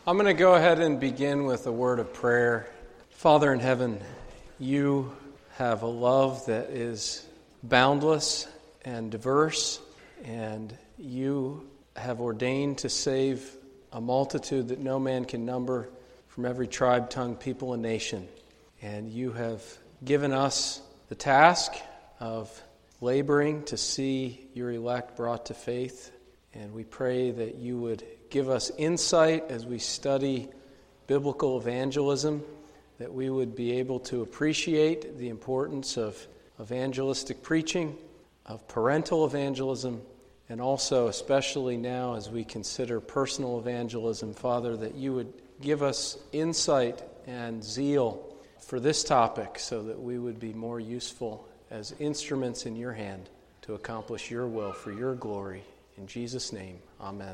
I'm going to go ahead and begin with a word of prayer. Father in heaven, you have a love that is boundless and diverse, and you have ordained to save a multitude that no man can number from every tribe, tongue, people, and nation. And you have given us the task of laboring to see your elect brought to faith. And we pray that you would give us insight as we study biblical evangelism, that we would be able to appreciate the importance of evangelistic preaching, of parental evangelism, and also, especially now as we consider personal evangelism, Father, that you would give us insight and zeal for this topic so that we would be more useful as instruments in your hand to accomplish your will for your glory. In Jesus' name, amen.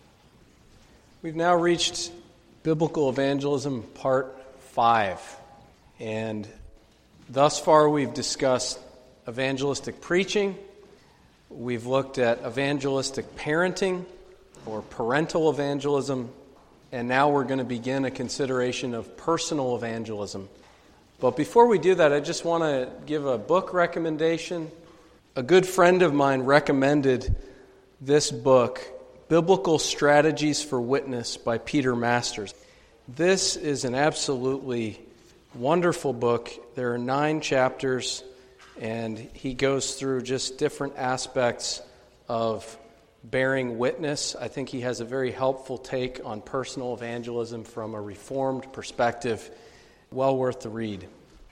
We've now reached Biblical Evangelism Part 5. And thus far we've discussed evangelistic preaching. We've looked at evangelistic parenting or parental evangelism. And now we're going to begin a consideration of personal evangelism. But before we do that, I just want to give a book recommendation. A good friend of mine recommended this book, Biblical Strategies for Witness by Peter Masters. This is an absolutely wonderful book. There are 9 chapters, and he goes through just different aspects of bearing witness. I think he has a very helpful take on personal evangelism from a Reformed perspective. Well worth the read.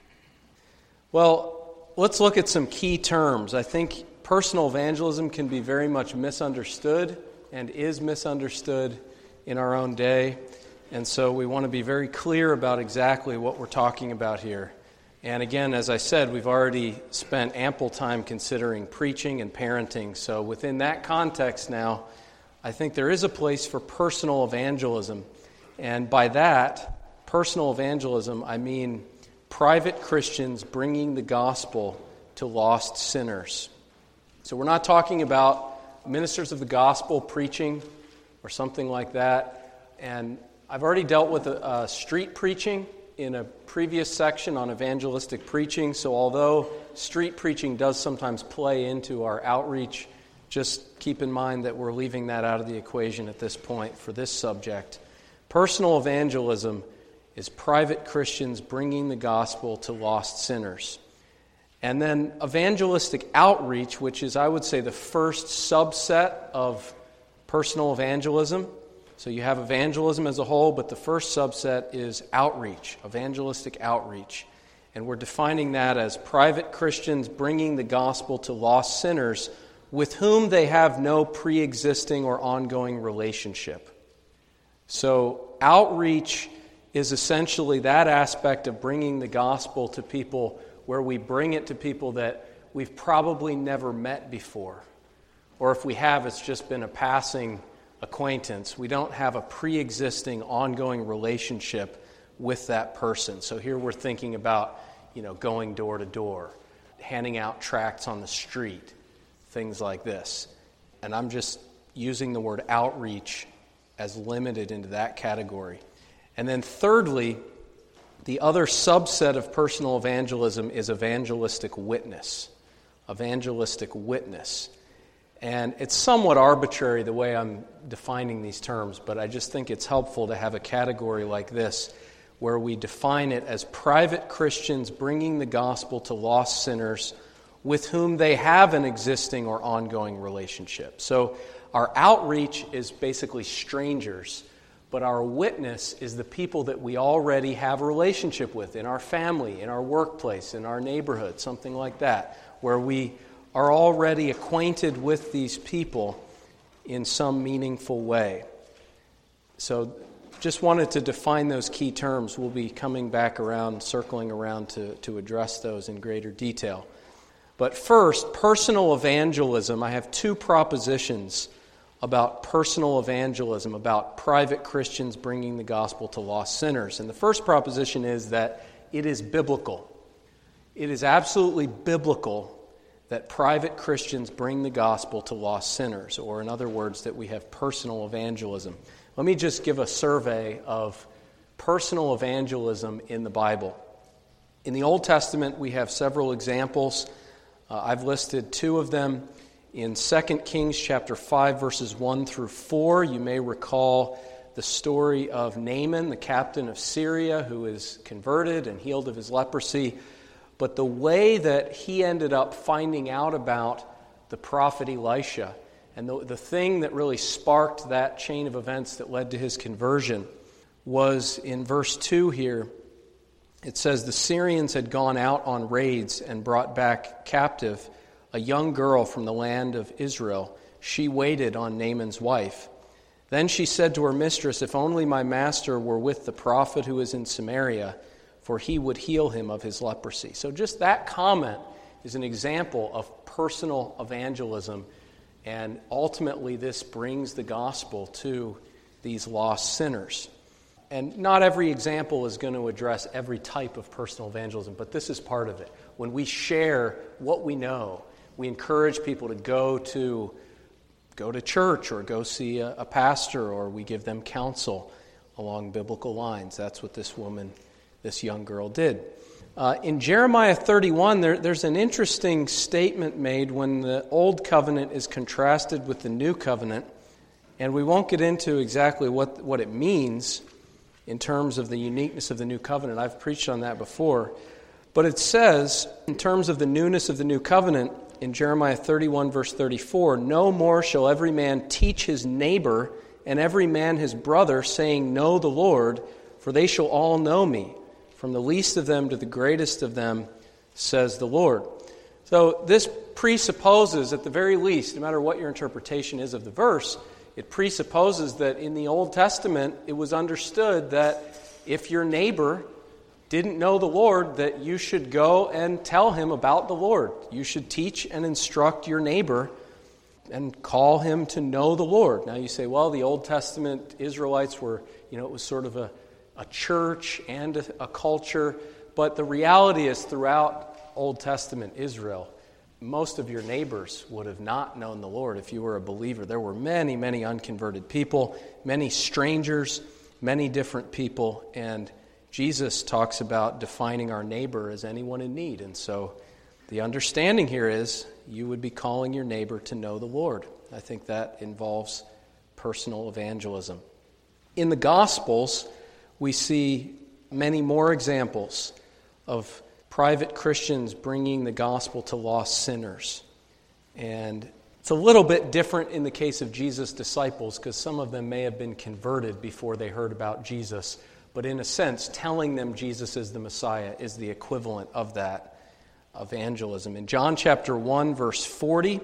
Well, let's look at some key terms. I think personal evangelism can be very much misunderstood and is misunderstood in our own day. And so we want to be very clear about exactly what we're talking about here. And again, as I said, we've already spent ample time considering preaching and parenting. So within that context now, I think there is a place for personal evangelism. And by that, personal evangelism, I mean private Christians bringing the gospel to lost sinners. So we're not talking about ministers of the gospel preaching or something like that. And I've already dealt with street preaching in a previous section on evangelistic preaching. So although street preaching does sometimes play into our outreach, just keep in mind that we're leaving that out of the equation at this point for this subject. Personal evangelism is private Christians bringing the gospel to lost sinners. And then evangelistic outreach, which is, I would say, the first subset of personal evangelism. So you have evangelism as a whole, but the first subset is outreach, evangelistic outreach. And we're defining that as private Christians bringing the gospel to lost sinners with whom they have no pre-existing or ongoing relationship. So outreach is essentially that aspect of bringing the gospel to people where we bring it to people that we've probably never met before. Or if we have, it's just been a passing acquaintance. We don't have a pre-existing, ongoing relationship with that person. So here we're thinking about, going door to door, handing out tracts on the street, things like this. And I'm just using the word outreach as limited into that category. And then thirdly, the other subset of personal evangelism is evangelistic witness. Evangelistic witness. And it's somewhat arbitrary the way I'm defining these terms, but I just think it's helpful to have a category like this where we define it as private Christians bringing the gospel to lost sinners with whom they have an existing or ongoing relationship. So our outreach is basically strangers, but our witness is the people that we already have a relationship with in our family, in our workplace, in our neighborhood, something like that, where we are already acquainted with these people in some meaningful way. So just wanted to define those key terms. We'll be coming back around, circling around to address those in greater detail. But first, personal evangelism. I have 2 propositions about personal evangelism, about private Christians bringing the gospel to lost sinners. And the first proposition is that it is biblical. It is absolutely biblical that private Christians bring the gospel to lost sinners, or in other words, that we have personal evangelism. Let me just give a survey of personal evangelism in the Bible. In the Old Testament, we have several examples. I've listed two of them. In 2 Kings chapter 5, verses 1 through 4, you may recall the story of Naaman, the captain of Syria, who is converted and healed of his leprosy. But the way that he ended up finding out about the prophet Elisha, and the thing that really sparked that chain of events that led to his conversion, was in verse 2 here. It says, the Syrians had gone out on raids and brought back captive a young girl from the land of Israel. She waited on Naaman's wife. Then she said to her mistress, if only my master were with the prophet who is in Samaria, for he would heal him of his leprosy. So just that comment is an example of personal evangelism, and ultimately this brings the gospel to these lost sinners. And not every example is going to address every type of personal evangelism, but this is part of it. When we share what we know, we encourage people to go to church or go see a pastor, or we give them counsel along biblical lines. That's what this young girl did. In Jeremiah 31, there's an interesting statement made when the Old Covenant is contrasted with the New Covenant, and we won't get into exactly what it means in terms of the uniqueness of the New Covenant. I've preached on that before. But it says, in terms of the newness of the New Covenant, in Jeremiah 31, verse 34, no more shall every man teach his neighbor and every man his brother, saying, know the Lord, for they shall all know me, from the least of them to the greatest of them, says the Lord. So this presupposes, at the very least, no matter what your interpretation is of the verse, it presupposes that in the Old Testament it was understood that if your neighbor didn't know the Lord, that you should go and tell him about the Lord. You should teach and instruct your neighbor and call him to know the Lord. Now you say, well, the Old Testament Israelites were, it was sort of a church and a culture, but the reality is throughout Old Testament Israel, most of your neighbors would have not known the Lord if you were a believer. There were many, many unconverted people, many strangers, many different people, and Jesus talks about defining our neighbor as anyone in need. And so the understanding here is you would be calling your neighbor to know the Lord. I think that involves personal evangelism. In the Gospels, we see many more examples of private Christians bringing the gospel to lost sinners. And it's a little bit different in the case of Jesus' disciples, because some of them may have been converted before they heard about Jesus. But in a sense, telling them Jesus is the Messiah is the equivalent of that evangelism. In John chapter 1, verse 40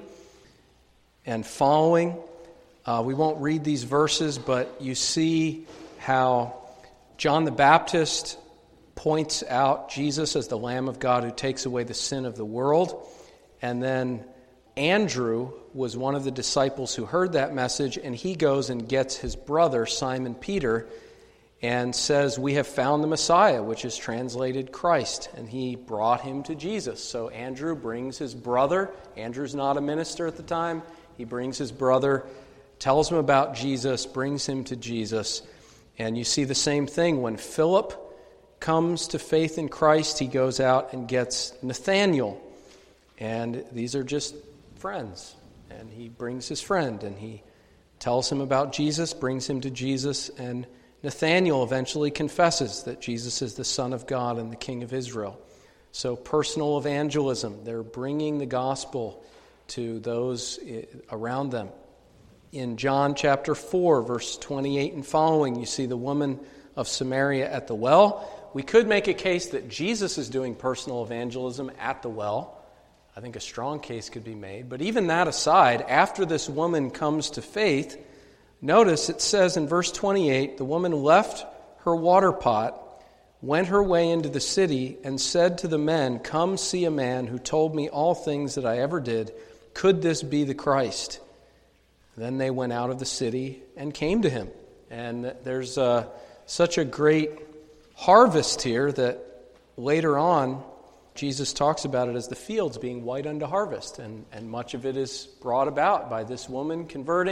and following, we won't read these verses, but you see how John the Baptist points out Jesus as the Lamb of God who takes away the sin of the world. And then Andrew was one of the disciples who heard that message, and he goes and gets his brother, Simon Peter, and says, we have found the Messiah, which is translated Christ. And he brought him to Jesus. So Andrew brings his brother. Andrew's not a minister at the time. He brings his brother, tells him about Jesus, brings him to Jesus. And you see the same thing when Philip comes to faith in Christ. He goes out and gets Nathanael. And these are just friends. And he brings his friend, and he tells him about Jesus, brings him to Jesus, and Nathanael eventually confesses that Jesus is the Son of God and the King of Israel. So personal evangelism, they're bringing the gospel to those around them. In John chapter 4, verse 28 and following, you see the woman of Samaria at the well. We could make a case that Jesus is doing personal evangelism at the well. I think a strong case could be made. But even that aside, after this woman comes to faith, notice it says in verse 28, the woman left her water pot, went her way into the city, and said to the men, come see a man who told me all things that I ever did. Could this be the Christ? Then they went out of the city and came to him. And there's such a great harvest here that later on, Jesus talks about it as the fields being white unto harvest. And much of it is brought about by this woman converting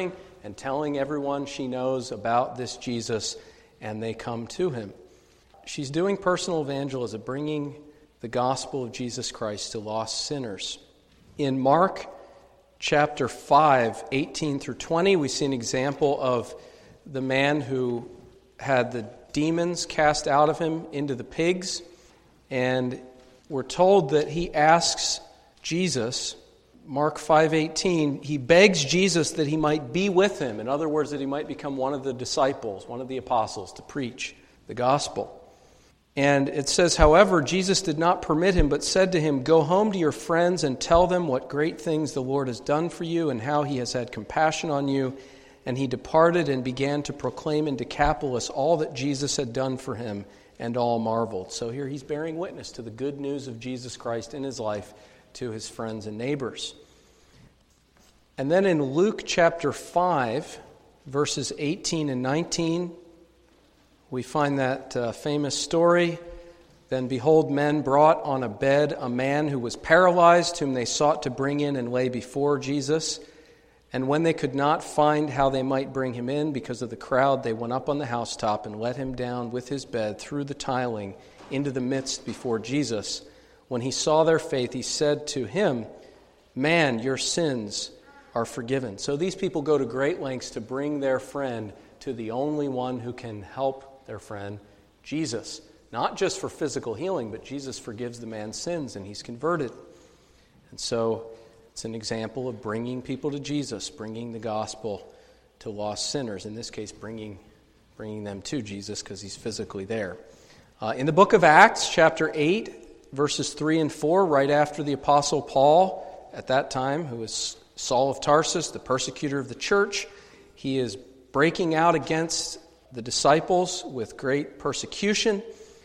and telling everyone she knows about this Jesus, and they come to him. She's doing personal evangelism, bringing the gospel of Jesus Christ to lost sinners. In Mark chapter 5, 18 through 20, we see an example of the man who had the demons cast out of him into the pigs, and we're told that he asks Jesus, Mark 5:18, he begs Jesus that he might be with him. In other words, that he might become one of the disciples, one of the apostles, to preach the gospel. And it says, however, Jesus did not permit him, but said to him, "Go home to your friends and tell them what great things the Lord has done for you and how he has had compassion on you." And he departed and began to proclaim in Decapolis all that Jesus had done for him, and all marveled. So here he's bearing witness to the good news of Jesus Christ in his life to his friends and neighbors. And then in Luke chapter 5, verses 18 and 19, we find that famous story. Then behold, men brought on a bed a man who was paralyzed, whom they sought to bring in and lay before Jesus. And when they could not find how they might bring him in because of the crowd, they went up on the housetop and let him down with his bed through the tiling into the midst before Jesus. When he saw their faith, he said to him, "Man, your sins are forgiven." So these people go to great lengths to bring their friend to the only one who can help their friend, Jesus. Not just for physical healing, but Jesus forgives the man's sins and he's converted. And so it's an example of bringing people to Jesus, bringing the gospel to lost sinners. In this case, bringing them to Jesus because he's physically there. In the book of Acts, chapter 8, verses 3 and 4, right after the Apostle Paul, at that time, who was Saul of Tarsus, the persecutor of the church, he is breaking out against the disciples with great persecution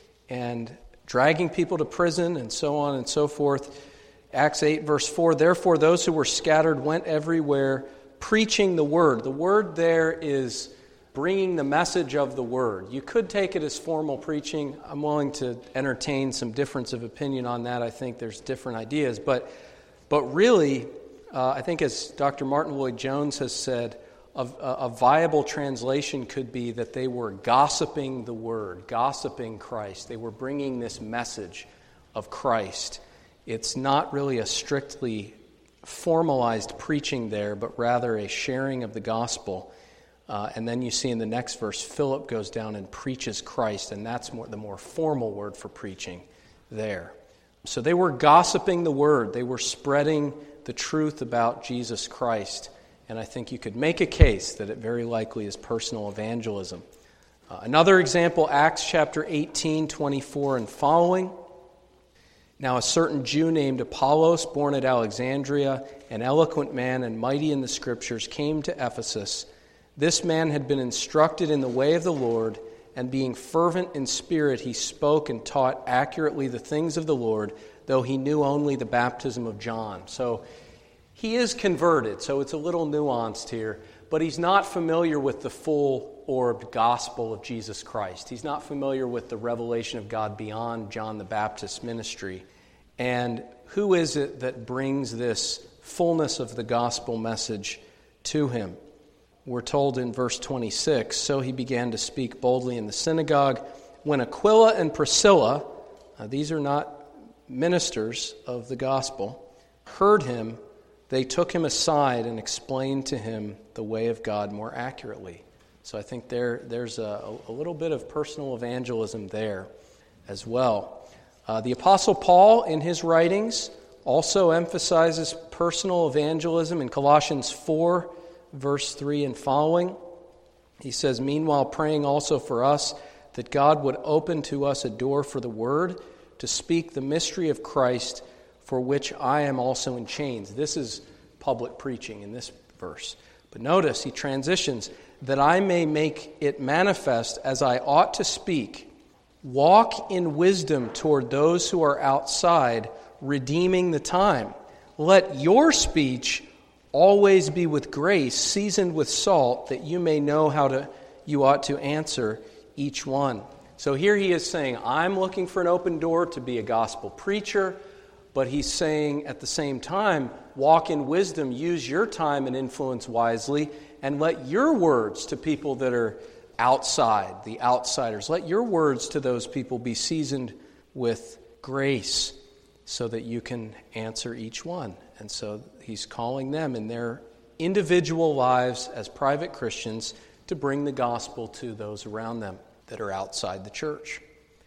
and dragging people to prison and so on and so forth. Acts 8, verse 4, "Therefore those who were scattered went everywhere, preaching the word." The word there is bringing the message of the word. You could take it as formal preaching. I'm willing to entertain some difference of opinion on that. I think there's different ideas. But really, I think as Dr. Martin Lloyd-Jones has said, a viable translation could be that they were gossiping the word, gossiping Christ. They were bringing this message of Christ. It's not really a strictly formalized preaching there, but rather a sharing of the gospel. And then you see in the next verse, Philip goes down and preaches Christ, and that's the more formal word for preaching there. So they were gossiping the word. They were spreading the truth about Jesus Christ. And I think you could make a case that it very likely is personal evangelism. Another example, Acts chapter 18, 24 and following. "Now a certain Jew named Apollos, born at Alexandria, an eloquent man and mighty in the Scriptures, came to Ephesus. This man had been instructed in the way of the Lord, and being fervent in spirit, he spoke and taught accurately the things of the Lord, though he knew only the baptism of John." So he is converted, so it's a little nuanced here, but he's not familiar with the full-orbed gospel of Jesus Christ. He's not familiar with the revelation of God beyond John the Baptist's ministry. And who is it that brings this fullness of the gospel message to him? We're told in verse 26, "So he began to speak boldly in the synagogue. When Aquila and Priscilla," these are not ministers of the gospel, "heard him, they took him aside and explained to him the way of God more accurately." So I think there's a little bit of personal evangelism there as well. The Apostle Paul, in his writings, also emphasizes personal evangelism in Colossians 4, verse 3 and following. He says, "Meanwhile, praying also for us, that God would open to us a door for the word, to speak the mystery of Christ, for which I am also in chains." This is public preaching in this verse. But notice he transitions, "that I may make it manifest as I ought to speak. Walk in wisdom toward those who are outside, redeeming the time. Let your speech always be with grace, seasoned with salt, that you may know you ought to answer each one." So here he is saying, I'm looking for an open door to be a gospel preacher, but he's saying at the same time, walk in wisdom, use your time and influence wisely, and let your words to people that are outside, the outsiders, let your words to those people be seasoned with grace so that you can answer each one. And so he's calling them in their individual lives as private Christians to bring the gospel to those around them that are outside the church.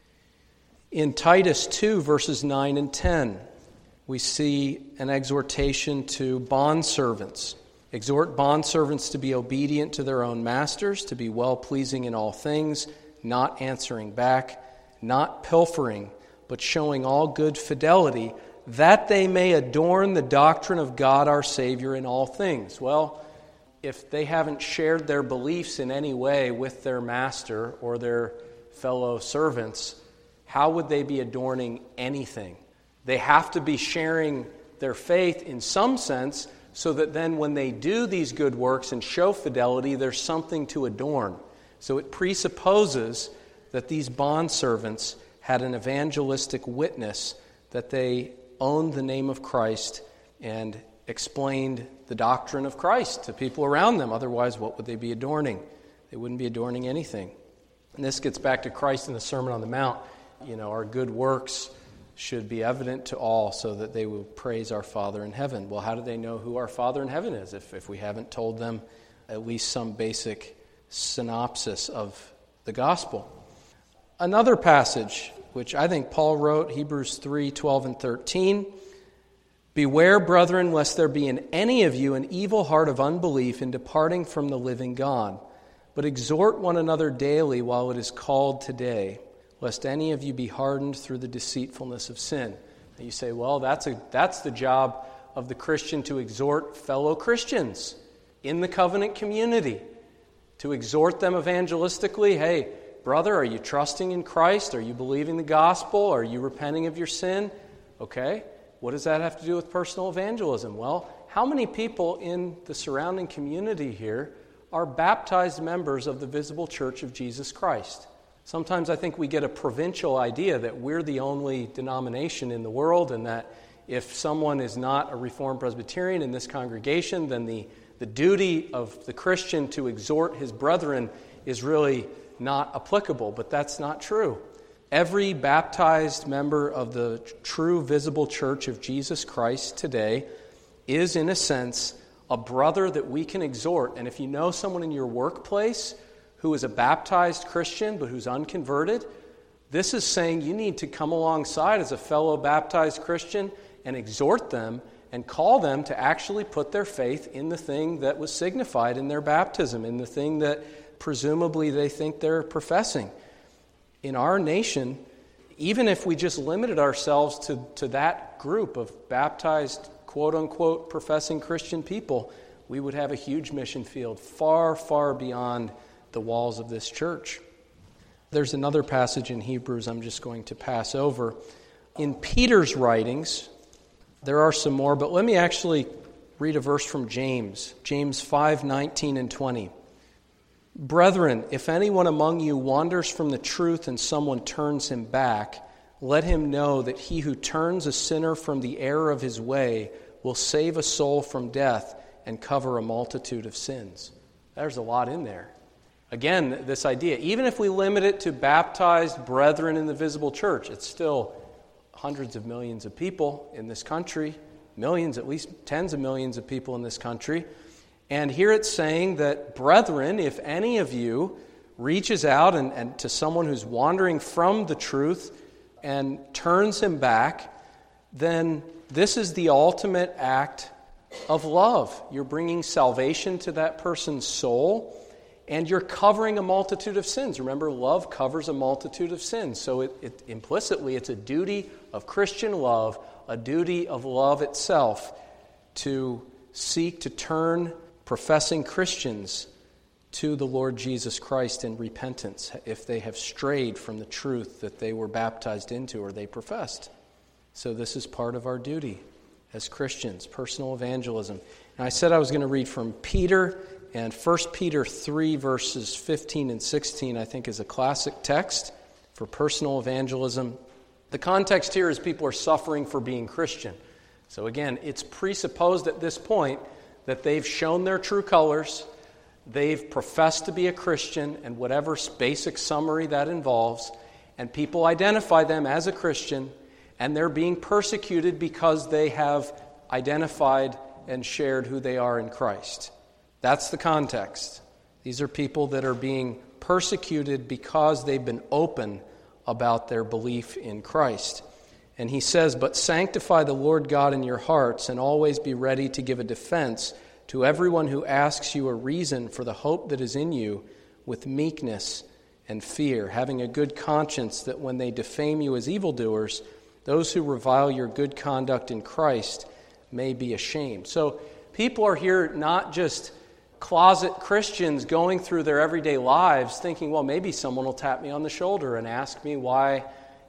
In Titus 2, verses 9 and 10, we see an exhortation to bondservants. Exhort bondservants to be obedient to their own masters, to be well-pleasing in all things, not answering back, not pilfering, but showing all good fidelity, that they may adorn the doctrine of God our Savior in all things. Well, if they haven't shared their beliefs in any way with their master or their fellow servants, how would they be adorning anything? They have to be sharing their faith in some sense so that then when they do these good works and show fidelity, there's something to adorn. So it presupposes that these bondservants had an evangelistic witness, that they owned the name of Christ and explained the doctrine of Christ to people around them. Otherwise, what would they be adorning? They wouldn't be adorning anything. And this gets back to Christ in the Sermon on the Mount. Our good works should be evident to all so that they will praise our Father in heaven. Well, how do they know who our Father in heaven is if we haven't told them at least some basic synopsis of the gospel? Another passage, which I think Paul wrote, Hebrews 3, 12 and 13. Beware, brethren, lest there be in any of you an evil heart of unbelief in departing from the living God. But exhort one another daily while it is called today, lest any of you be hardened through the deceitfulness of sin. And you say, well, that's the job of the Christian, to exhort fellow Christians in the covenant community, to exhort them evangelistically. Hey, brother, are you trusting in Christ? Are you believing the gospel? Are you repenting of your sin? Okay, what does that have to do with personal evangelism? Well, how many people in the surrounding community here are baptized members of the visible church of Jesus Christ? Sometimes I think we get a provincial idea that we're the only denomination in the world, and that if someone is not a Reformed Presbyterian in this congregation, then the duty of the Christian to exhort his brethren is really not applicable. But that's not true. Every baptized member of the true visible church of Jesus Christ today is, in a sense, a brother that we can exhort. And if you know someone in your workplace who is a baptized Christian but who's unconverted, this is saying you need to come alongside as a fellow baptized Christian and exhort them and call them to actually put their faith in the thing that was signified in their baptism, in the thing that presumably they think they're professing. In our nation, even if we just limited ourselves to that group of baptized, quote-unquote, professing Christian people, we would have a huge mission field far, far beyond the walls of this church. There's another passage in Hebrews I'm just going to pass over. In Peter's writings, there are some more, but let me actually read a verse from James. James 5, 19 and 20. Brethren, if anyone among you wanders from the truth and someone turns him back, let him know that he who turns a sinner from the error of his way will save a soul from death and cover a multitude of sins. There's a lot in there. Again, this idea, even if we limit it to baptized brethren in the visible church, it's still hundreds of millions of people in this country, millions, at least tens of millions of people in this country. And here it's saying that, brethren, if any of you reaches out and to someone who's wandering from the truth and turns him back, then this is the ultimate act of love. You're bringing salvation to that person's soul, and you're covering a multitude of sins. Remember, love covers a multitude of sins. So it implicitly, it's a duty of Christian love, a duty of love itself, to seek to turn professing Christians to the Lord Jesus Christ in repentance if they have strayed from the truth that they were baptized into or they professed. So this is part of our duty as Christians, personal evangelism. And I said I was going to read from Peter, and 1 Peter 3, verses 15 and 16, I think, is a classic text for personal evangelism. The context here is people are suffering for being Christian. So again, it's presupposed at this point that they've shown their true colors, they've professed to be a Christian, and whatever basic summary that involves, and people identify them as a Christian, and they're being persecuted because they have identified and shared who they are in Christ. That's the context. These are people that are being persecuted because they've been open about their belief in Christ. And he says, "But sanctify the Lord God in your hearts, and always be ready to give a defense to everyone who asks you a reason for the hope that is in you, with meekness and fear, having a good conscience, that when they defame you as evildoers, those who revile your good conduct in Christ may be ashamed." So people are here not just closet Christians going through their everyday lives thinking, well, maybe someone will tap me on the shoulder and ask me why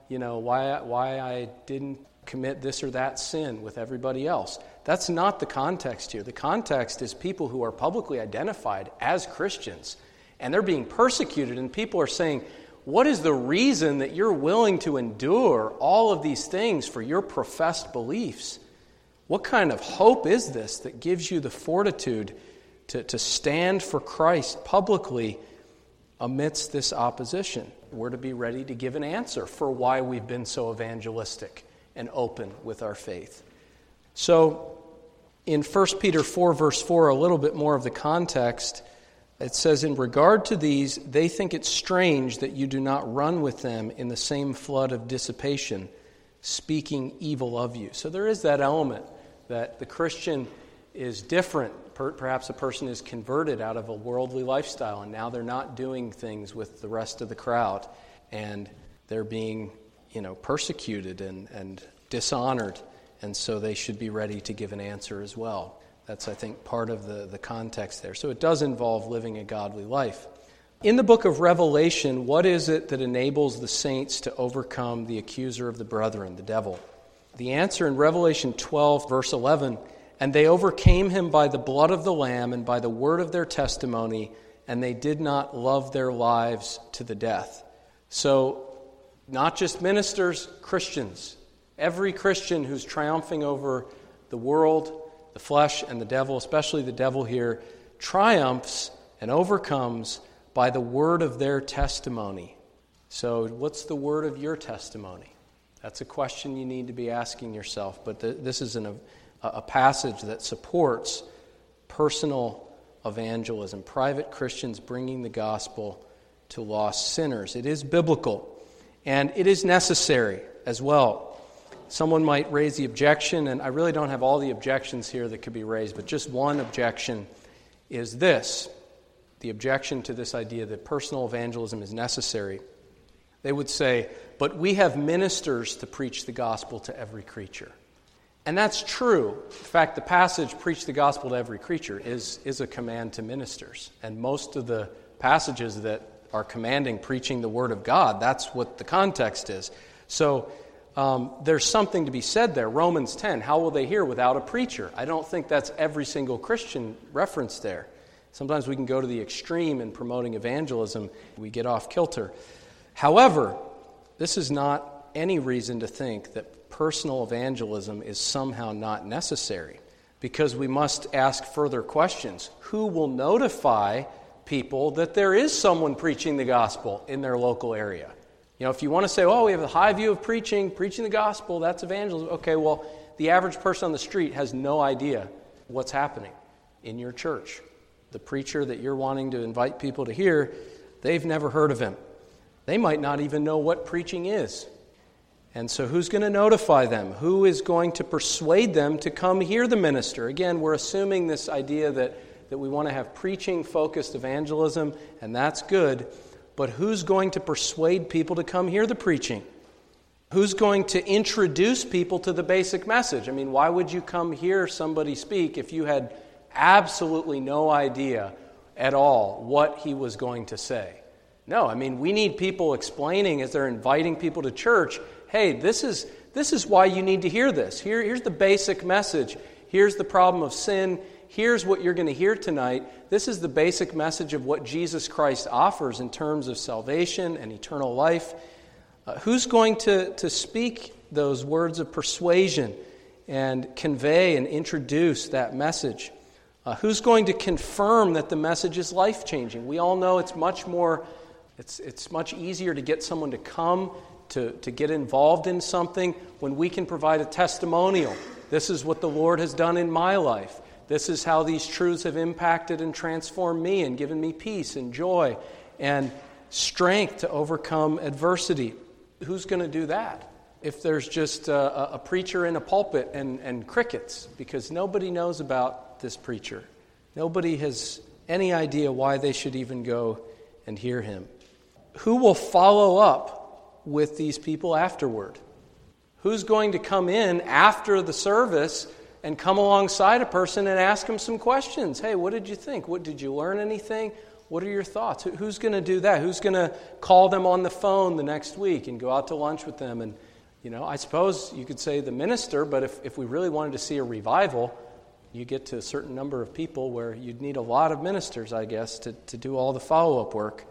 I didn't commit this or that sin with everybody else. That's not the context here. The context is people who are publicly identified as Christians, and they're being persecuted, and people are saying, what is the reason that you're willing to endure all of these things for your professed beliefs? What kind of hope is this that gives you the fortitude to stand for Christ publicly amidst this opposition? We're to be ready to give an answer for why we've been so evangelistic and open with our faith. So in 1 Peter 4, verse 4, a little bit more of the context, it says, "In regard to these, they think it strange that you do not run with them in the same flood of dissipation, speaking evil of you." So there is that element that the Christian is different. Perhaps a person is converted out of a worldly lifestyle, and now they're not doing things with the rest of the crowd, and they're being, persecuted and dishonored, and so they should be ready to give an answer as well. That's, I think, part of the context there. So it does involve living a godly life. In the book of Revelation, what is it that enables the saints to overcome the accuser of the brethren, the devil? The answer in Revelation 12, verse 11, "And they overcame him by the blood of the Lamb and by the word of their testimony, and they did not love their lives to the death." So, not just ministers, Christians. Every Christian who's triumphing over the world, the flesh, and the devil, especially the devil here, triumphs and overcomes by the word of their testimony. So, what's the word of your testimony? That's a question you need to be asking yourself. But this is a passage that supports personal evangelism, private Christians bringing the gospel to lost sinners. It is biblical, and it is necessary as well. Someone might raise the objection, and I really don't have all the objections here that could be raised, but just one objection is this: the objection to this idea that personal evangelism is necessary. They would say, but we have ministers to preach the gospel to every creature. And that's true. In fact, the passage, "preach the gospel to every creature," is a command to ministers. And most of the passages that are commanding preaching the word of God, that's what the context is. So there's something to be said there. Romans 10, "How will they hear without a preacher?" I don't think that's every single Christian reference there. Sometimes we can go to the extreme in promoting evangelism. We get off kilter. However, this is not any reason to think that personal evangelism is somehow not necessary, because we must ask further questions. Who will notify people that there is someone preaching the gospel in their local area? If you want to say, oh, we have a high view of preaching the gospel, that's evangelism. Okay, well, the average person on the street has no idea what's happening in your church. The preacher that you're wanting to invite people to hear, they've never heard of him. They might not even know what preaching is. And so who's going to notify them? Who is going to persuade them to come hear the minister? Again, we're assuming this idea that we want to have preaching-focused evangelism, and that's good. But who's going to persuade people to come hear the preaching? Who's going to introduce people to the basic message? I mean, why would you come hear somebody speak if you had absolutely no idea at all what he was going to say? No, I mean, we need people explaining as they're inviting people to church, hey, this is why you need to hear this. Here's the basic message. Here's the problem of sin. Here's what you're going to hear tonight. This is the basic message of what Jesus Christ offers in terms of salvation and eternal life. Who's going to speak those words of persuasion and convey and introduce that message? Who's going to confirm that the message is life-changing? We all know it's much easier to get someone to come to get involved in something when we can provide a testimonial. This is what the Lord has done in my life. This is how these truths have impacted and transformed me and given me peace and joy and strength to overcome adversity. Who's going to do that if there's just a preacher in a pulpit and crickets? Because nobody knows about this preacher. Nobody has any idea why they should even go and hear him. Who will follow up with these people afterward? Who's going to come in after the service and come alongside a person and ask them some questions? Hey, what did you think? Did you learn anything? What are your thoughts? Who's going to do that? Who's going to call them on the phone the next week and go out to lunch with them? And, I suppose you could say the minister, but if we really wanted to see a revival, you get to a certain number of people where you'd need a lot of ministers, I guess, to do all the follow-up work.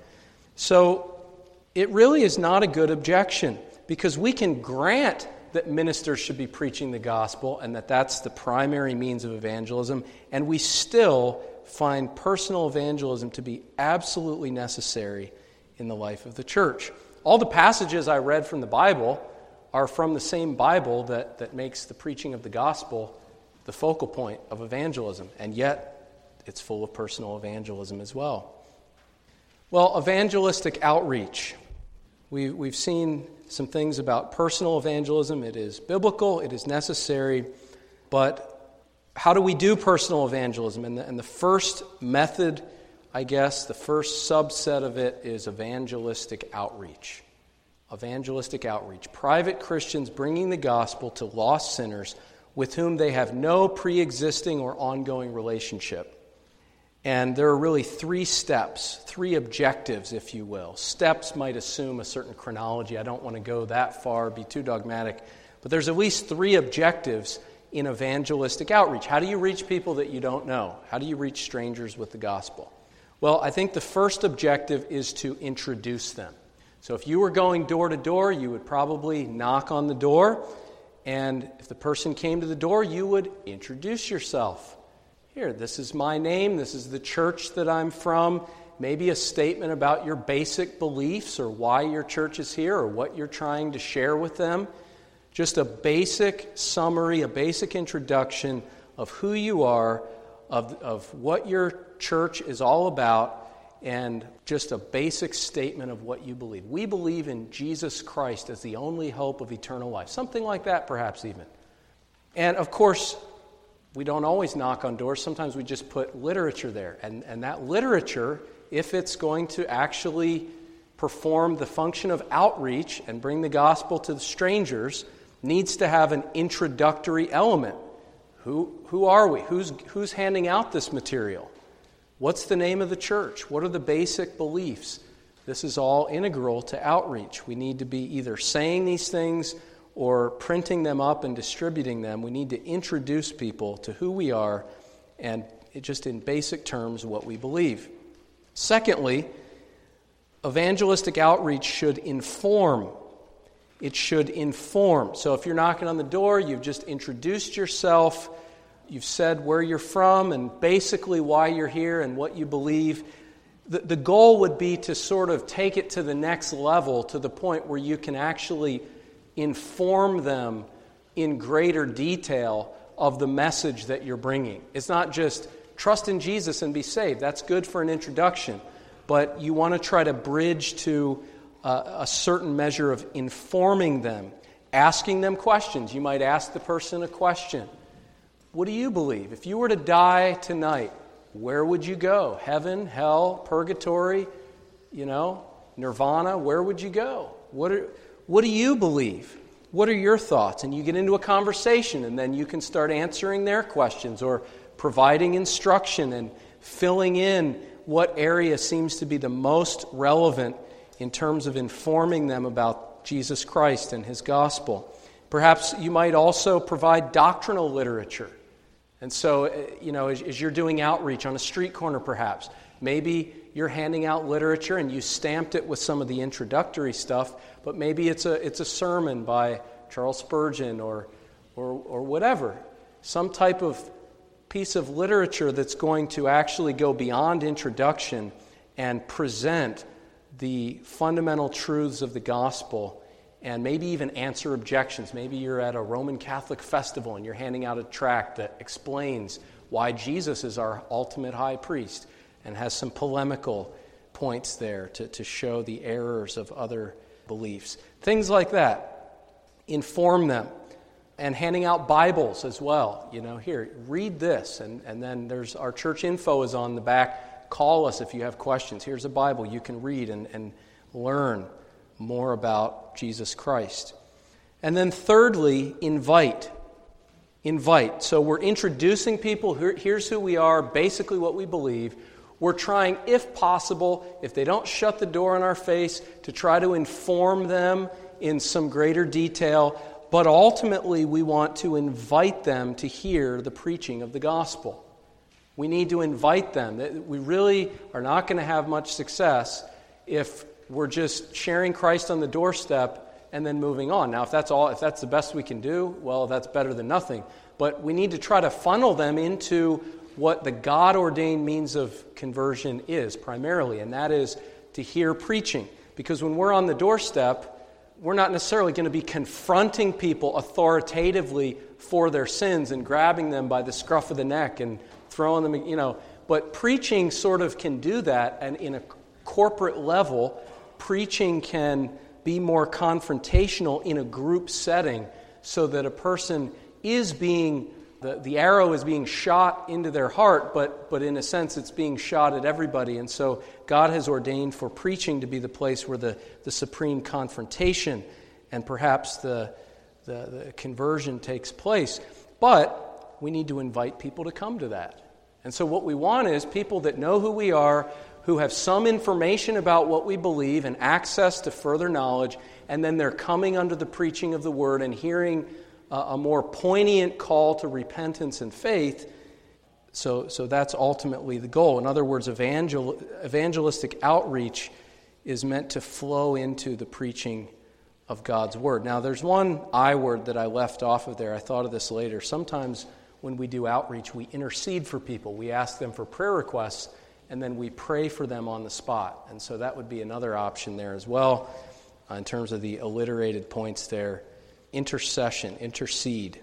So it really is not a good objection, because we can grant that ministers should be preaching the gospel and that that's the primary means of evangelism, and we still find personal evangelism to be absolutely necessary in the life of the church. All the passages I read from the Bible are from the same Bible that makes the preaching of the gospel the focal point of evangelism, and yet it's full of personal evangelism as well. Well, evangelistic outreach. We've seen some things about personal evangelism. It is biblical, it is necessary, but how do we do personal evangelism? And the first method, I guess, the first subset of it is evangelistic outreach. Evangelistic outreach. Private Christians bringing the gospel to lost sinners with whom they have no pre-existing or ongoing relationship. And there are really 3 steps, 3 objectives, if you will. Steps might assume a certain chronology. I don't want to go that far, be too dogmatic. But there's at least 3 objectives in evangelistic outreach. How do you reach people that you don't know? How do you reach strangers with the gospel? Well, I think the first objective is to introduce them. So if you were going door to door, you would probably knock on the door. And if the person came to the door, you would introduce yourself. Here, this is my name, this is the church that I'm from. Maybe a statement about your basic beliefs or why your church is here or what you're trying to share with them. Just a basic summary, a basic introduction of who you are, of what your church is all about, and just a basic statement of what you believe. We believe in Jesus Christ as the only hope of eternal life. Something like that, perhaps even. And of course, we don't always knock on doors. Sometimes we just put literature there. And that literature, if it's going to actually perform the function of outreach and bring the gospel to the strangers, needs to have an introductory element. Who are we? Who's handing out this material? What's the name of the church? What are the basic beliefs? This is all integral to outreach. We need to be either saying these things or printing them up and distributing them. We need to introduce people to who we are and just in basic terms what we believe. Secondly, evangelistic outreach should inform. It should inform. So if you're knocking on the door, you've just introduced yourself, you've said where you're from and basically why you're here and what you believe. The goal would be to sort of take it to the next level, to the point where you can actually inform them in greater detail of the message that you're bringing. It's not just trust in Jesus and be saved. That's good for an introduction. But you want to try to bridge to a certain measure of informing them, asking them questions. You might ask the person a question. What do you believe? If you were to die tonight, where would you go? Heaven, hell, purgatory, nirvana, where would you go? What do you believe? What are your thoughts? And you get into a conversation, and then you can start answering their questions or providing instruction and filling in what area seems to be the most relevant in terms of informing them about Jesus Christ and His gospel. Perhaps you might also provide doctrinal literature. And so, as you're doing outreach on a street corner perhaps, maybe you're handing out literature and you stamped it with some of the introductory stuff, but maybe it's a sermon by Charles Spurgeon or whatever. Some type of piece of literature that's going to actually go beyond introduction and present the fundamental truths of the gospel and maybe even answer objections. Maybe you're at a Roman Catholic festival and you're handing out a tract that explains why Jesus is our ultimate high priest and has some polemical points there to show the errors of other beliefs. Things like that. Inform them. And handing out Bibles as well. Here, read this. And then there's our church info is on the back. Call us if you have questions. Here's a Bible you can read and learn more about Jesus Christ. And then thirdly, invite. Invite. So we're introducing people. Here's who we are, basically what we believe. We're trying, if possible, if they don't shut the door in our face, to try to inform them in some greater detail. But ultimately, we want to invite them to hear the preaching of the gospel. We need to invite them. We really are not going to have much success if we're just sharing Christ on the doorstep and then moving on. Now, if that's the best we can do, well, that's better than nothing. But we need to try to funnel them into what the God-ordained means of conversion is primarily, and that is to hear preaching. Because when we're on the doorstep, we're not necessarily going to be confronting people authoritatively for their sins and grabbing them by the scruff of the neck and throwing them, But preaching sort of can do that, and in a corporate level, preaching can be more confrontational in a group setting so that a person is being, the arrow is being shot into their heart, but in a sense it's being shot at everybody. And so God has ordained for preaching to be the place where the supreme confrontation and perhaps the conversion takes place. But we need to invite people to come to that. And so what we want is people that know who we are, who have some information about what we believe and access to further knowledge, and then they're coming under the preaching of the Word and hearing a more poignant call to repentance and faith. So that's ultimately the goal. In other words, evangelistic outreach is meant to flow into the preaching of God's Word. Now, there's one I word that I left off of there. I thought of this later. Sometimes when we do outreach, we intercede for people. We ask them for prayer requests, and then we pray for them on the spot. And so that would be another option there as well in terms of the alliterated points there. Intercession, intercede.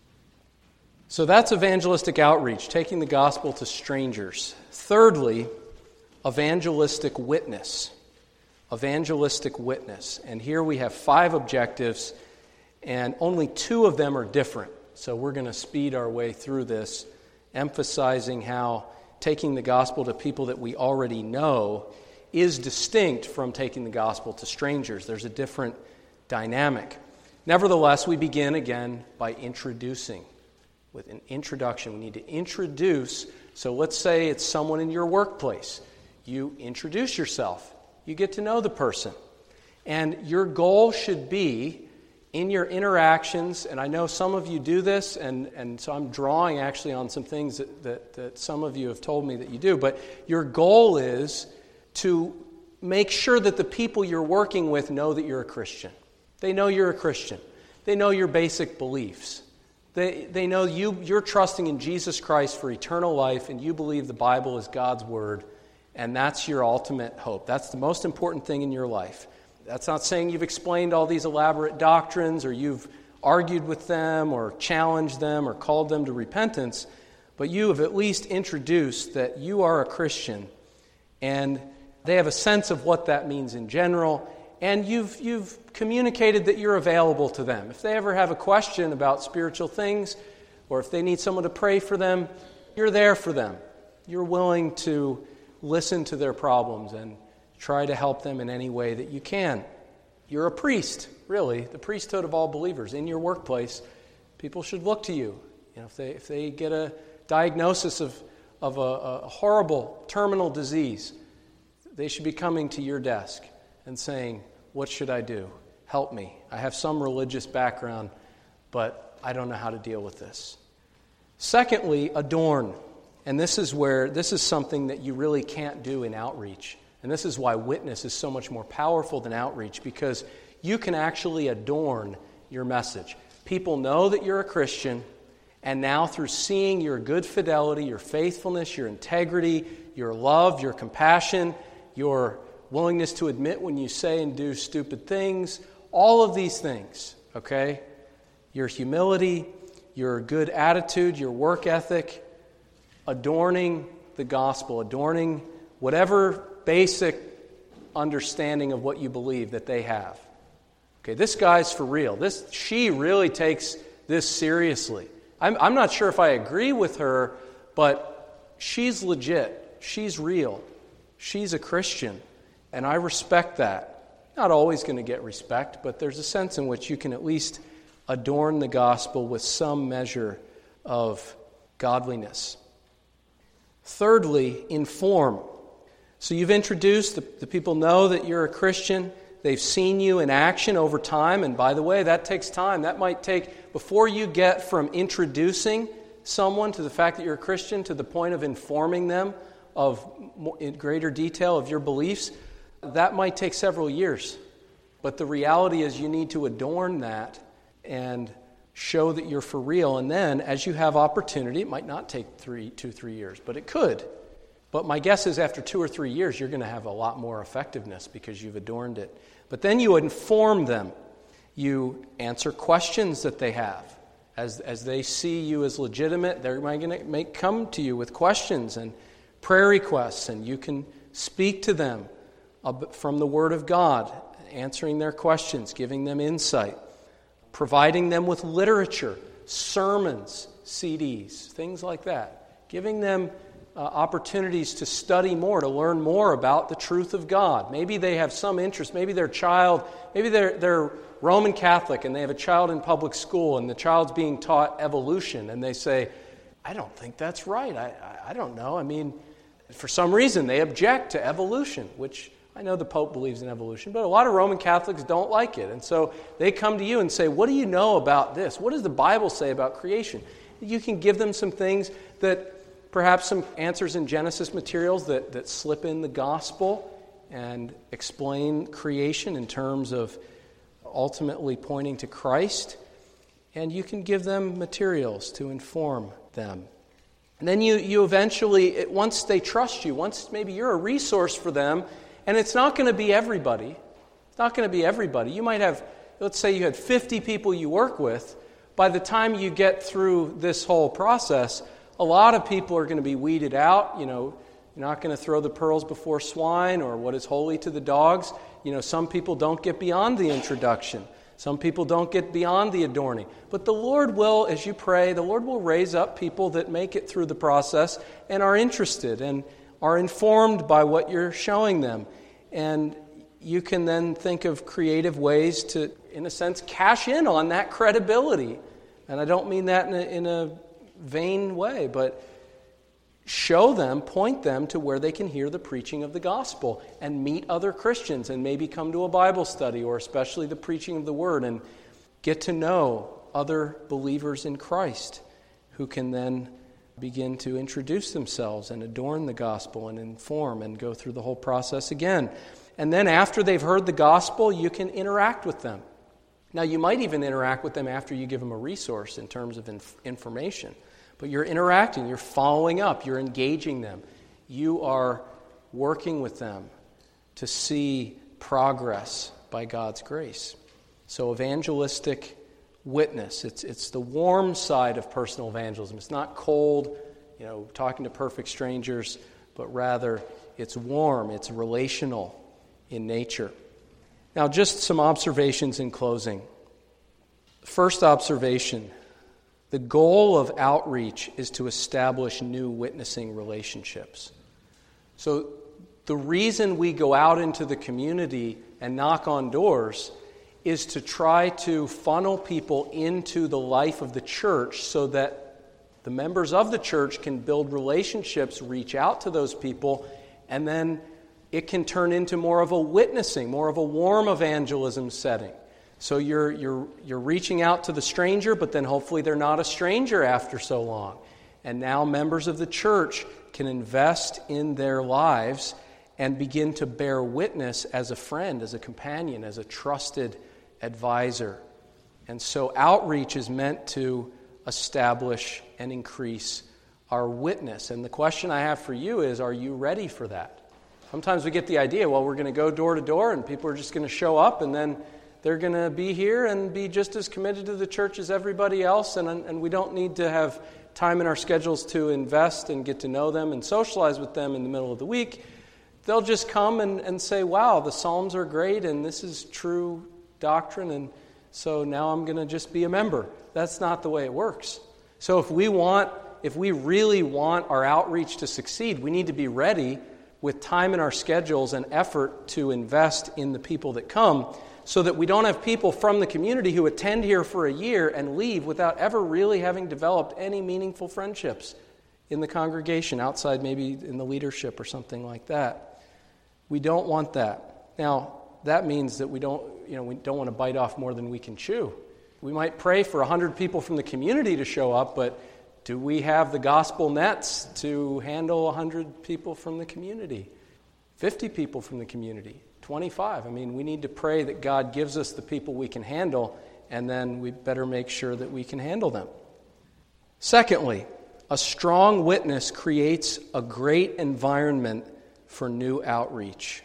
So that's evangelistic outreach, taking the gospel to strangers. Thirdly, evangelistic witness. Evangelistic witness. And here we have 5 objectives, and only 2 of them are different. So we're going to speed our way through this, emphasizing how taking the gospel to people that we already know is distinct from taking the gospel to strangers. There's a different dynamic. Nevertheless, we begin again by introducing. With an introduction, we need to introduce. So let's say it's someone in your workplace. You introduce yourself. You get to know the person. And your goal should be, in your interactions, and I know some of you do this, and so I'm drawing actually on some things that some of you have told me that you do, but your goal is to make sure that the people you're working with know that you're a Christian. They know you're a Christian. They know your basic beliefs. They know you're trusting in Jesus Christ for eternal life, and you believe the Bible is God's Word, and that's your ultimate hope. That's the most important thing in your life. That's not saying you've explained all these elaborate doctrines, or you've argued with them, or challenged them, or called them to repentance, but you have at least introduced that you are a Christian, and they have a sense of what that means in general, and you've communicated that you're available to them. If they ever have a question about spiritual things, or if they need someone to pray for them, you're there for them. You're willing to listen to their problems and try to help them in any way that you can. You're a priest, really, the priesthood of all believers. In your workplace, people should look to you. If they get a diagnosis of a horrible terminal disease, they should be coming to your desk and saying, "What should I do? Help me. I have some religious background, but I don't know how to deal with this." Secondly, adorn. And this is something that you really can't do in outreach. And this is why witness is so much more powerful than outreach, because you can actually adorn your message. People know that you're a Christian, And now through seeing your good fidelity, your faithfulness, your integrity, your love, your compassion, your willingness to admit when you say and do stupid things, all of these things, okay? Your humility, your good attitude, your work ethic, adorning the gospel, adorning whatever basic understanding of what you believe that they have. Okay, this guy's for real. She really takes this seriously. I'm not sure if I agree with her, but she's legit. She's real. She's a Christian, and I respect that. Not always going to get respect, but there's a sense in which you can at least adorn the gospel with some measure of godliness. Thirdly, inform. So you've introduced, the people know that you're a Christian. They've seen you in action over time. And by the way, that takes time. That might take, before you get from introducing someone to the fact that you're a Christian to the point of informing them of in greater detail of your beliefs, that might take several years. But the reality is you need to adorn that and show that you're for real. And then, as you have opportunity, it might not take 2-3 years, but it could. But my guess is after 2 or 3 years, you're going to have a lot more effectiveness because you've adorned it. But then you inform them. You answer questions that they have. As they see you as legitimate, they're going to come to you with questions and prayer requests, and you can speak to them from the Word of God, answering their questions, giving them insight, providing them with literature, sermons, CDs, things like that, giving them opportunities to study more, to learn more about the truth of God. Maybe they have some interest. Maybe their child, maybe they're Roman Catholic and they have a child in public school and the child's being taught evolution and they say, I don't think that's right. I don't know. I mean, for some reason they object to evolution, which I know the Pope believes in evolution, but a lot of Roman Catholics don't like it. And so they come to you and say, what do you know about this? What does the Bible say about creation? You can give them some things that perhaps some answers in Genesis materials that slip in the gospel and explain creation in terms of ultimately pointing to Christ. And you can give them materials to inform them. And then you eventually, once they trust you, once maybe you're a resource for them, and it's not going to be everybody. It's not going to be everybody. You might have, let's say you had 50 people you work with. By the time you get through this whole process, a lot of people are going to be weeded out. You know, you're not going to throw the pearls before swine or what is holy to the dogs. You know, some people don't get beyond the introduction. Some people don't get beyond the adorning. But the Lord will, as you pray, the Lord will raise up people that make it through the process and are interested and are informed by what you're showing them. And you can then think of creative ways to, in a sense, cash in on that credibility. And I don't mean that in a vain way, but show them, point them to where they can hear the preaching of the gospel and meet other Christians and maybe come to a Bible study or especially the preaching of the Word and get to know other believers in Christ who can then begin to introduce themselves and adorn the gospel and inform and go through the whole process again. And then after they've heard the gospel, you can interact with them. Now, you might even interact with them after you give them a resource in terms of information. But you're interacting, you're following up, you're engaging them. You are working with them to see progress by God's grace. So evangelistic witness, it's the warm side of personal evangelism. It's not cold, talking to perfect strangers, but rather it's warm, it's relational in nature. Now, just some observations in closing. First observation, the goal of outreach is to establish new witnessing relationships. So the reason we go out into the community and knock on doors is to try to funnel people into the life of the church so that the members of the church can build relationships, reach out to those people, and then it can turn into more of a witnessing, more of a warm evangelism setting. So you're reaching out to the stranger, but then hopefully they're not a stranger after so long. And now members of the church can invest in their lives and begin to bear witness as a friend, as a companion, as a trusted advisor. And so outreach is meant to establish and increase our witness. And the question I have for you is, are you ready for that? Sometimes we get the idea, well, we're going to go door to door and people are just going to show up and then they're going to be here and be just as committed to the church as everybody else, and we don't need to have time in our schedules to invest and get to know them and socialize with them in the middle of the week. They'll just come and say, wow, the Psalms are great and this is true doctrine, and so now I'm going to just be a member. That's not the way it works. So if we really want our outreach to succeed, we need to be ready with time in our schedules and effort to invest in the people that come, so that we don't have people from the community who attend here for a year and leave without ever really having developed any meaningful friendships in the congregation, outside maybe in the leadership or something like that. We don't want that. Now, that means that we don't want to bite off more than we can chew. We might pray for 100 people from the community to show up, but do we have the gospel nets to handle 100 people from the community? 50 people from the community? 25. We need to pray that God gives us the people we can handle, and then we better make sure that we can handle them. Secondly, a strong witness creates a great environment for new outreach.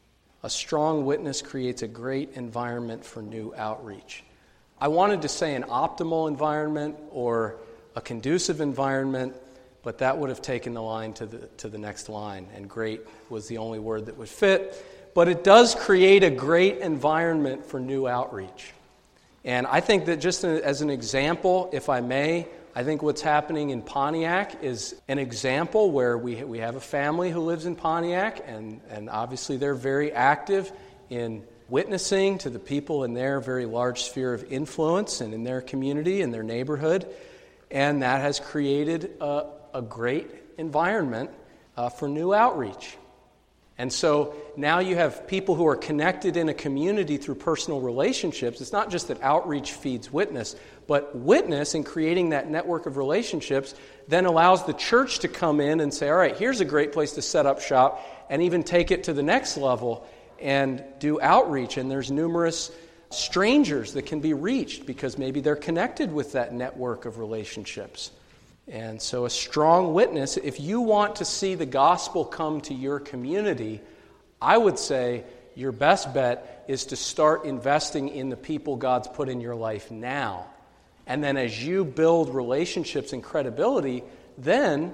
A strong witness creates a great environment for new outreach. I wanted to say an optimal environment or a conducive environment, but that would have taken the line to the next line, and great was the only word that would fit. But it does create a great environment for new outreach. And I think that just as an example, if I may, I think what's happening in Pontiac is an example where we have a family who lives in Pontiac, and obviously they're very active in witnessing to the people in their very large sphere of influence and in their community and their neighborhood. And that has created a great environment for new outreach. And so now you have people who are connected in a community through personal relationships. It's not just that outreach feeds witness, but witness in creating that network of relationships then allows the church to come in and say, all right, here's a great place to set up shop, and even take it to the next level and do outreach. And there's numerous strangers that can be reached because maybe they're connected with that network of relationships. And so a strong witness, if you want to see the gospel come to your community, I would say your best bet is to start investing in the people God's put in your life now. And then as you build relationships and credibility, then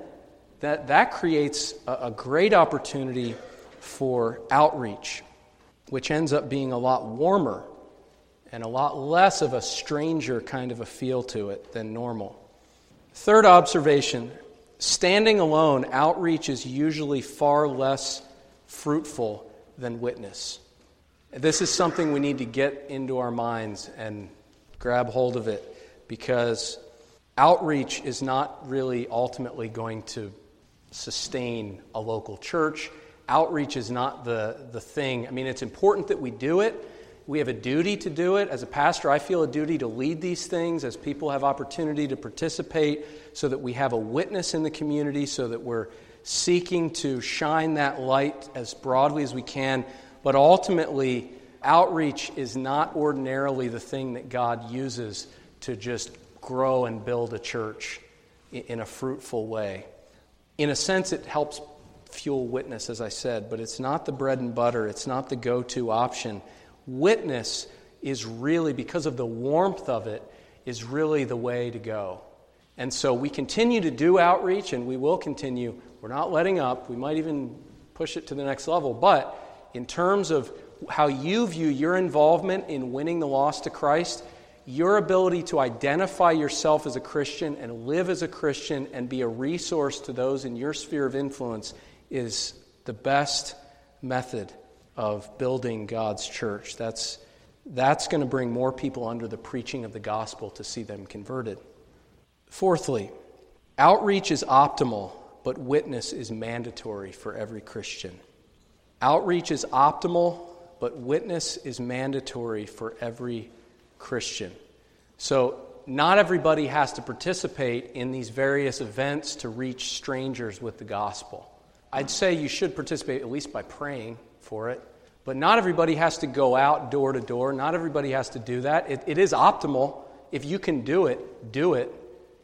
that creates a great opportunity for outreach, which ends up being a lot warmer and a lot less of a stranger kind of a feel to it than normal. Third observation, standing alone, outreach is usually far less fruitful than witness. This is something we need to get into our minds and grab hold of it, because outreach is not really ultimately going to sustain a local church. Outreach is not the thing. It's important that we do it. We have a duty to do it. As a pastor, I feel a duty to lead these things as people have opportunity to participate, so that we have a witness in the community, so that we're seeking to shine that light as broadly as we can. But ultimately, outreach is not ordinarily the thing that God uses to just grow and build a church in a fruitful way. In a sense, it helps fuel witness, as I said, but it's not the bread and butter. It's not the go-to option. Witness is really, because of the warmth of it, is really the way to go. And so we continue to do outreach, and we will continue. We're not letting up. We might even push it to the next level. But in terms of how you view your involvement in winning the lost to Christ, your ability to identify yourself as a Christian and live as a Christian and be a resource to those in your sphere of influence is the best method of building God's church. That's going to bring more people under the preaching of the gospel to see them converted. Fourthly, outreach is optimal, but witness is mandatory for every Christian. Outreach is optimal, but witness is mandatory for every Christian. So not everybody has to participate in these various events to reach strangers with the gospel. I'd say you should participate at least by praying for it. But not everybody has to go out door to door. Not everybody has to do that. It is optimal. If you can do it, do it.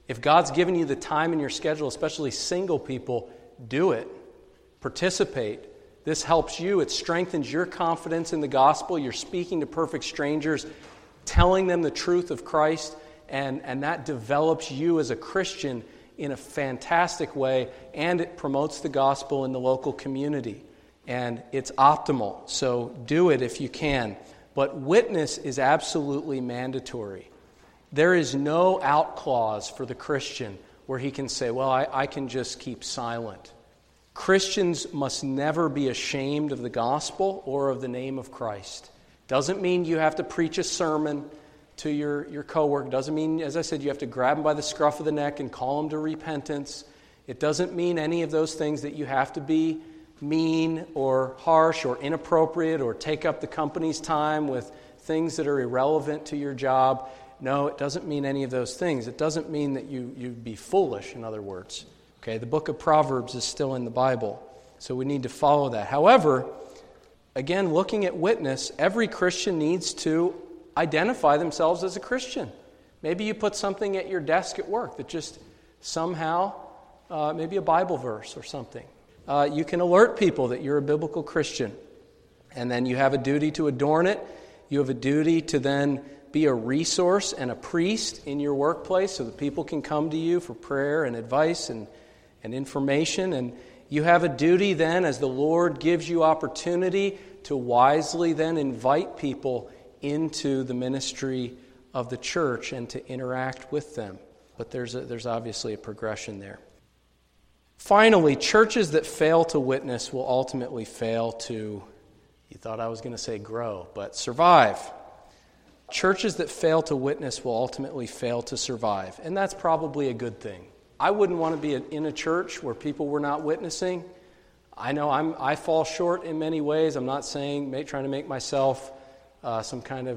If God's given you the time in your schedule, especially single people, do it. Participate. This helps you. It strengthens your confidence in the gospel. You're speaking to perfect strangers, telling them the truth of Christ, and that develops you as a Christian in a fantastic way, and it promotes the gospel in the local community. And it's optimal, so do it if you can. But witness is absolutely mandatory. There is no out clause for the Christian where he can say, well, I can just keep silent. Christians must never be ashamed of the gospel or of the name of Christ. Doesn't mean you have to preach a sermon to your coworker. Doesn't mean, as I said, you have to grab them by the scruff of the neck and call them to repentance. It doesn't mean any of those things that you have to be mean or harsh or inappropriate or take up the company's time with things that are irrelevant to your job. No, it doesn't mean any of those things. It doesn't mean that you'd be foolish, in other words. Okay, the book of Proverbs is still in the Bible, so we need to follow that. However, again, looking at witness, every Christian needs to identify themselves as a Christian. Maybe you put something at your desk at work that just somehow, maybe a Bible verse or something. You can alert people that you're a biblical Christian, and then you have a duty to adorn it. You have a duty to then be a resource and a priest in your workplace so that people can come to you for prayer and advice and information. And you have a duty then, as the Lord gives you opportunity, to wisely then invite people into the ministry of the church and to interact with them. But there's obviously a progression there. Finally, churches that fail to witness will ultimately fail to, you thought I was going to say grow, but survive. Churches that fail to witness will ultimately fail to survive, and that's probably a good thing. I wouldn't want to be in a church where people were not witnessing. I know I fall short in many ways. I'm not saying, trying to make myself some kind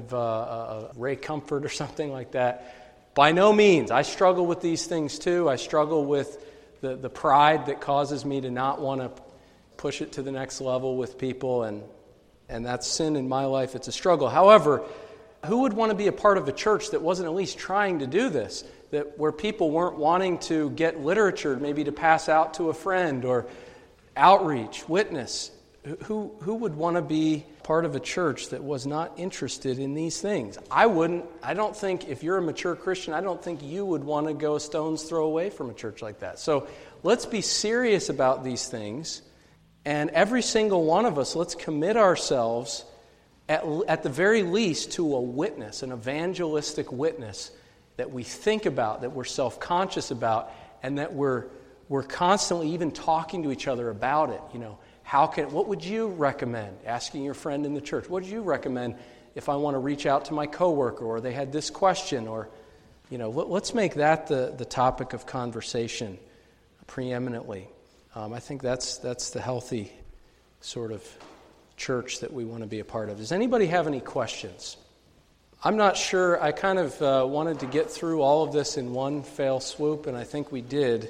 of Ray Comfort or something like that. By no means. I struggle with these things too. I struggle with the pride that causes me to not want to push it to the next level with people, and that's sin in my life. It's a struggle. However, who would want to be a part of a church that wasn't at least trying to do this? That where people weren't wanting to get literature, maybe to pass out to a friend, or outreach, witness. Who would want to be part of a church that was not interested in these things? I wouldn't. I don't think, if you're a mature Christian, I don't think you would want to go a stone's throw away from a church like that. So let's be serious about these things. And every single one of us, let's commit ourselves at the very least to a witness, an evangelistic witness that we think about, that we're self-conscious about, and that we're constantly even talking to each other about it. You know, what would you recommend? Asking your friend in the church, what would you recommend if I want to reach out to my coworker, or they had this question, or, you know, let's make that the topic of conversation preeminently. I think that's the healthy sort of church that we want to be a part of. Does anybody have any questions? I'm not sure. I kind of wanted to get through all of this in one fell swoop, and I think we did.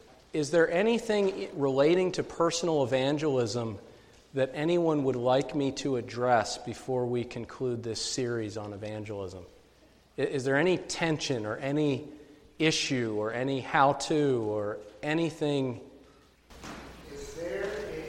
Is there anything relating to personal evangelism that anyone would like me to address before we conclude this series on evangelism? Is there any tension or any issue or any how-to or anything? Is there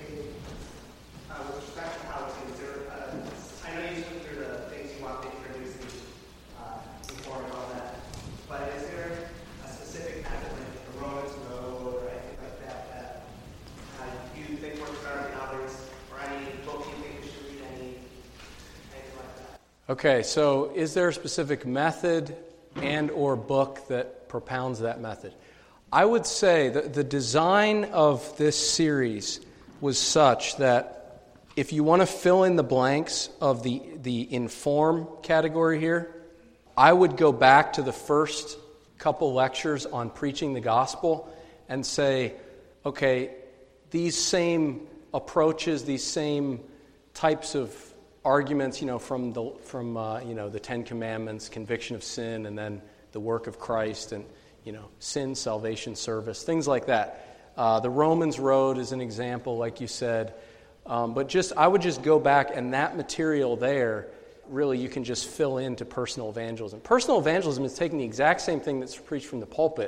with respect to how-to, is there I know you took through the things you want to introduce before and all that, but is there a specific method, like the Romans Road or anything like that you think works better than others, or any book you think we should read, anything like that? Okay, so is there a specific method and or book that propounds that method? I would say that the design of this series was such that if you want to fill in the blanks of the inform category here, I would go back to the first couple lectures on preaching the gospel and say, okay, these same approaches, these same types of arguments, from the Ten Commandments, conviction of sin, and then the work of Christ, and sin, salvation, service, things like that. The Romans Road is an example, like you said. But I would just go back, and that material there, really, you can just fill into personal evangelism. Personal evangelism is taking the exact same thing that's preached from the pulpit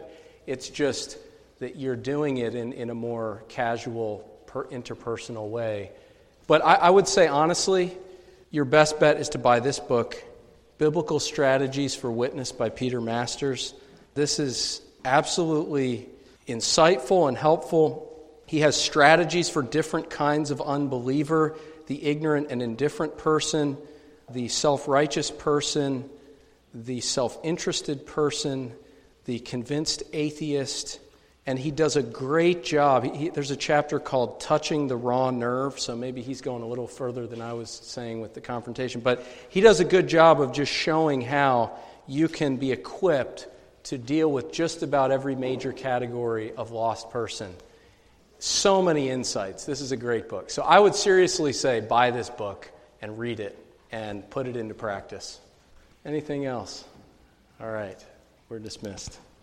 It's just that you're doing it in a more casual, interpersonal way. But I would say, honestly, your best bet is to buy this book, Biblical Strategies for Witness by Peter Masters. This is absolutely insightful and helpful. He has strategies for different kinds of unbeliever, the ignorant and indifferent person, the self-righteous person, the self-interested person, the convinced atheist, and he does a great job. There's a chapter called Touching the Raw Nerve, so maybe he's going a little further than I was saying with the confrontation, but he does a good job of just showing how you can be equipped to deal with just about every major category of lost person. So many insights. This is a great book. So I would seriously say buy this book and read it and put it into practice. Anything else? All right, we're dismissed.